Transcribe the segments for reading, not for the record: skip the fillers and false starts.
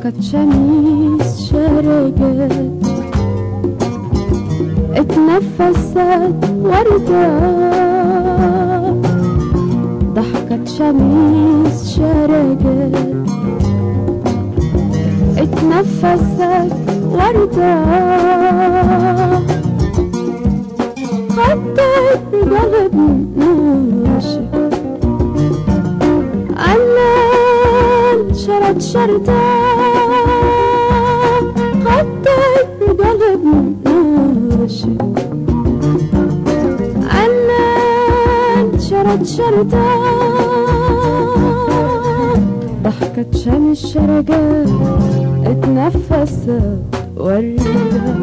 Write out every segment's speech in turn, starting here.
ضحكت شمس شرقت اتنفست وردة، ضحكت شمس شرقت اتنفست وردة، خدت بقلب ناشف الليل شرد شردة، خدت بقلب ناشف الليل شرد شردة، ضحكت شمس شرقت اتنفست وردة.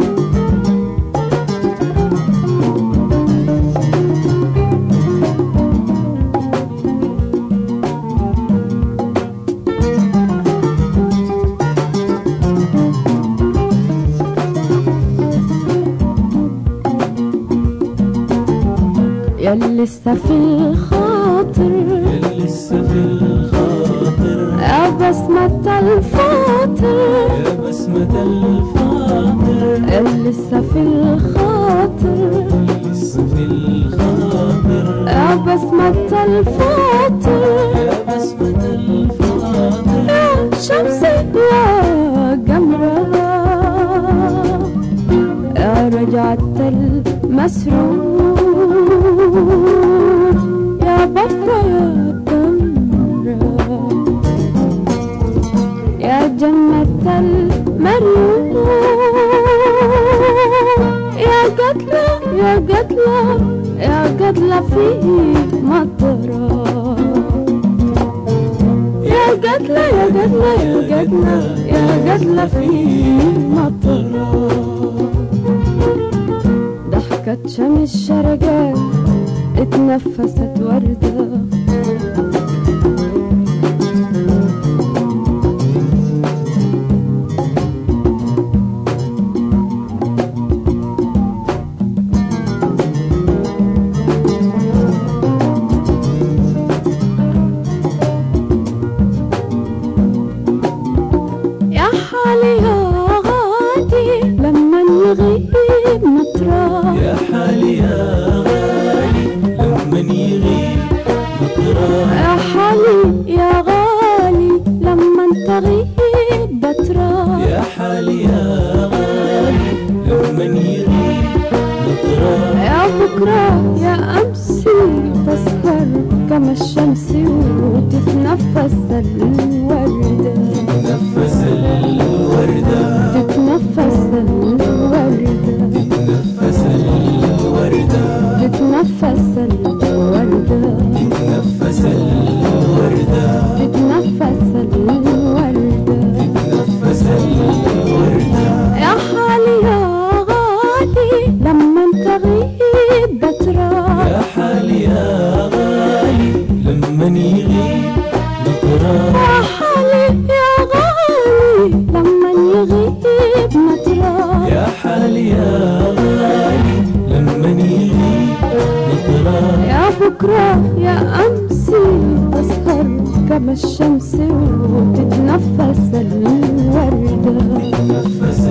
يا لسه في الخاطر، يا لسه في الخاطر، يا بسمة الفاطر، يا بسمة الفاطر، يا لسه في الخاطر، لسه في الخاطر، يا بسمة الفاطر، يا بسمة الفاطر، يا شمسي يا قمرة، يا رجعة المسرور، يا بطة يا تمرة، يا جنة المريوم، يا قتلة يا قتلة يا قتلة فيه مطرة، يا قتلة يا قتلة يا قتلة يا قتلة فيه مطرة. ضحكت شمس شرقت اتنفست وردة، يا حالي يا غادي لما يغيب مطرة، يا حالي يا غالي لمن يغيب مطرة، يا حالي يا غالي لما تغيب بترة، يا حالي يا غالي لمن يغيب مطرة، يا بكرة يا أمسي تسهر كما الشمس وتتنفس الوردة، تتنفس الوردة، تتنفس الوردة، تتنفس الوردة، تتنفس الوردة، تتنفس الوردة، تتنفس الوردة، تتنفس الوردة، يا حالي يا غالي لما تغيب بترة، يا حالي يا غالي لمن يغيب مطرة، يا حالي يا غالي لما يغيب مطرة، يا حالي يا غالي لمن يغيب مطرة، يا بكرة يا أمسي تسهر كما الشمس وتتنفس الوردة، تتنفس